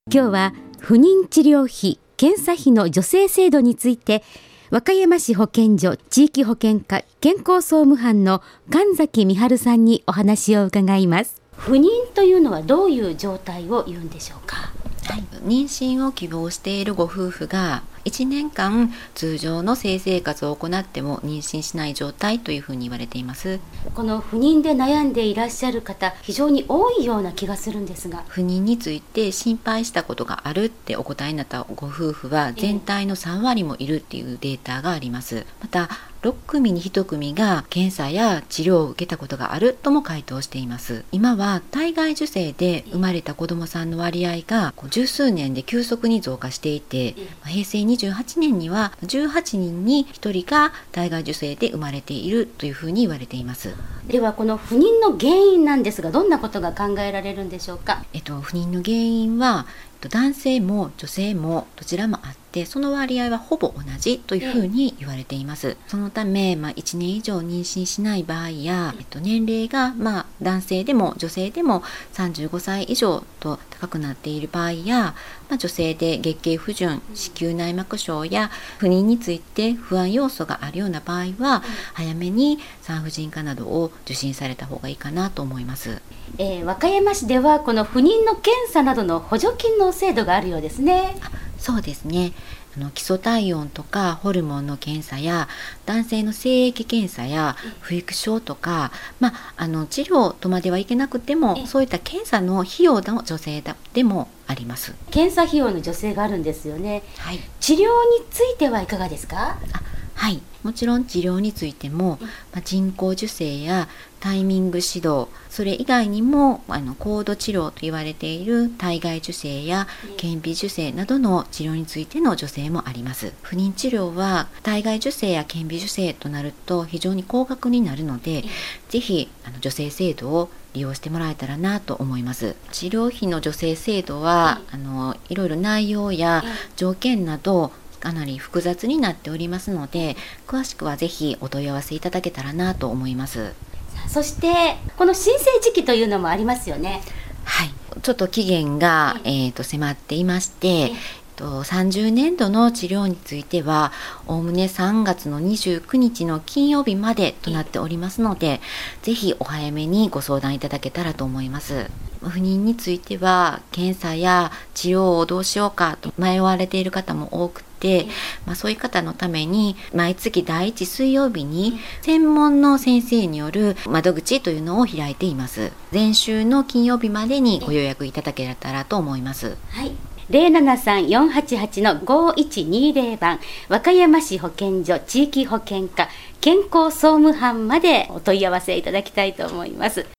今日は不妊治療費・検査費の助成制度について、和歌山市保健所地域保健課健康総務班の神崎美春さんにお話を伺います。不妊というのはどういう状態を言うんでしょうか？ 妊娠を希望しているご夫婦が1年間通常の性生活を行っても妊娠しない状態というふうに言われています。 この不妊で悩んでいらっしゃる方、非常に多いような気がするんですが、 不妊について心配したことがあるってお答えになったご夫婦は全体の3割もいるっていうデータがあります。また6組に1組が検査や治療を受けたことがあるとも回答しています。今は体外受精で生まれた子どもさんの割合が十数年で急速に増加していて、平成28年には18人に1人が体外受精で生まれているというふうに言われています。 ではこの不妊の原因なんですが、どんなことが考えられるんでしょうか？ 不妊の原因は男性も女性もどちらもあって、その割合はほぼ同じというふうに言われています。そのため、1年以上妊娠しない場合や、年齢が男性でも女性でも35歳以上と高くなっている場合や、女性で月経不順、子宮内膜症や不妊について不安要素があるような場合は、早めに産婦人科などを受診された方がいいかなと思います。 和歌山市ではこの不妊の検査などの補助金の制度があるようですね。 そうですね。基礎体温とかホルモンの検査や男性の精液検査や不育症とか、治療とまではいけなくてもそういった検査の費用の助成でもあります。 検査費用の助成があるんですよね。治療についてはいかがですか？ もちろん治療についても、人工授精やタイミング指導、それ以外にも高度治療と言われている体外受精や顕微授精などの治療についての助成もあります。不妊治療は体外受精や顕微授精となると非常に高額になるので、ぜひ助成制度を利用してもらえたらなと思います。治療費の助成制度はいろいろ内容や条件などかなり複雑になっておりますので、詳しくはぜひお問い合わせいただけたらなと思います。 そしてこの申請時期というのもありますよね。 ちょっと期限が、迫っていまして、30年度の治療についてはおおむね3月の29日の金曜日までとなっておりますので、ぜひお早めにご相談いただけたらと思います。不妊については検査や治療をどうしようかと迷われている方も多くて、そういう方のために毎月第1水曜日に専門の先生による窓口というのを開いています。前週の金曜日までにご予約いただけたらと思います。 073-488-5120 番和歌山市保健所地域保健課健康総務班までお問い合わせいただきたいと思います。